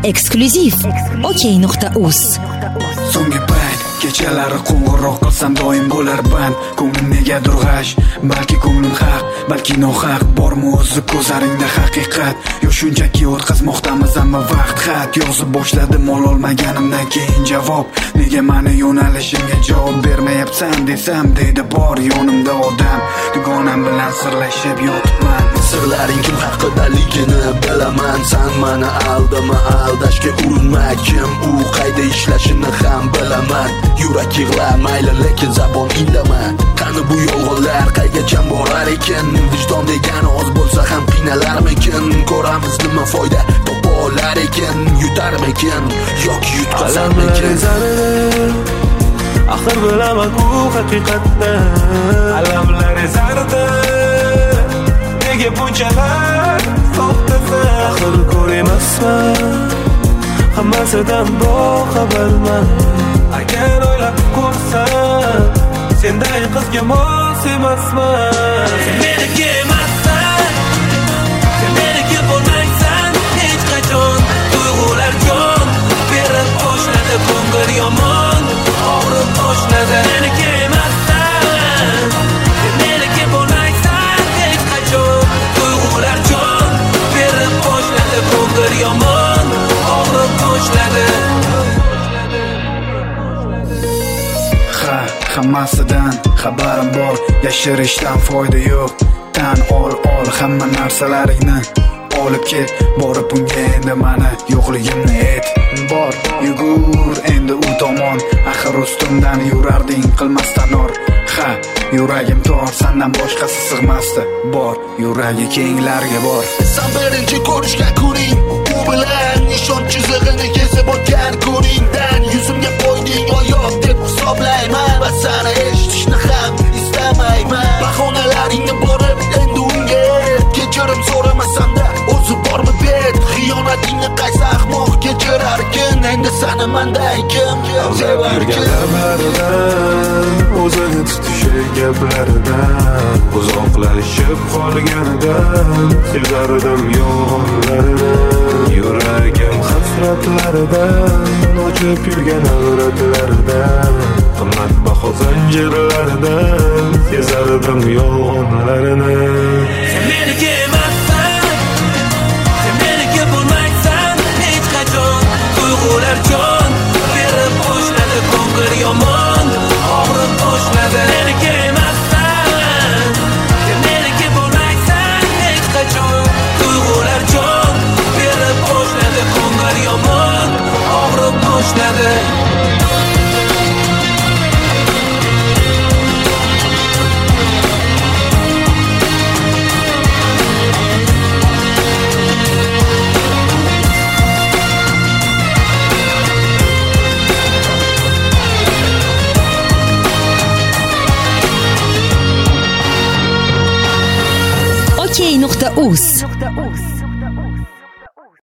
eksklyuziv OK.uz. So'nggi payt kechalari qo'ng'iroq qilsam doim bo'lar band. Ko'nglim negadir g'ash, balki ko'nglim haq, balki nohaq. Bormi o'zi ko'zlaringda haqiqat, yo shunchaki o'tkazmoqdamiz hamma vaqt. Xat yozib boshladim ololmaganimdan keyin javob. Nega meni yo'nalishimga javob bermayapsan desam, deydi bor yonimda odam. Dugonam bilan sirlashib yotibman. Sirlaring kim haqidaligini bilaman. Sen meni aldama, aldashga urinma. Kim u qayda ishlashini ham bilaman. Yurak yig'lamayli lekin zabon indama. Qani bu yolg'onlar qaygacha borar ekan? Vijdon degan oz bo'lsa ham qiynalarmikin? Ko'ramiz nima foyda topa olar ekan? Yutarmikin yoki yutqazarmikin? Axir bilaman u haqiqatda alamlar ezardi. Nega bunchalar to'xtasa? Axir ko'rmasman, hammasidan boxabarman. Agar o'ylab ko'rsam, senday qizga mos emasman. Sen meniki emassan, sen meniki bo'lmaysan hech qachon. Tuyg'ular jon berib boshladi, ko'ngil yomon og'rib boshladi. Meniki emassan, sen meniki bo'lmaysan hech qachon. Tuyg'ular jon berib boshladi, ko'ngil yomon og'rib boshladi. Hammasidan xabarim bor, yashirishdan foyda yo'q. Tan ol hamma narsalaringni olib ket. Borib unga endi mani yo'qligimni ayt. Bor, yugur endi u tomon. Axir ustimdan yurarding qilmasdan or. Yuragim tor, sendan boshqasi sig'masdi. Bor, yuragi kenglarga bor. Sen birinchi ko'rishgan kuning, u bilan nishon chizig'ini kesib o'tgan kuningdan yuzimga qo'yding oyoq deb hisoblayman va seni eshitishni ham istamayman. Bahonalaringni borib endi unga kechirim so'ramasam-da o'zi bormi bet? Xiyonatingni qaysi ahmoq kechirarkin? Endi seni manday kim sevarkin? O'zini tutishi gaplaridan uzoqlashib qolganidan sezardim yolg'onlarini. Yuragim hasratlaridan ochib yurgan avratlaridan qimmatbaho zanjirlaridan sezardim yolg'onlarini. Sen meniki emassan, sen meniki bo'lmaysan hech qachon. Tuyg'ular jon berib boshladi, ko'ngil yomon og'rib boshladi. Meniki emassan, sen meniki bo'lmaysan hech qachon. Tuyg'ular jon berib boshladi, ko'ngil yomon og'rib boshladi. OK.uz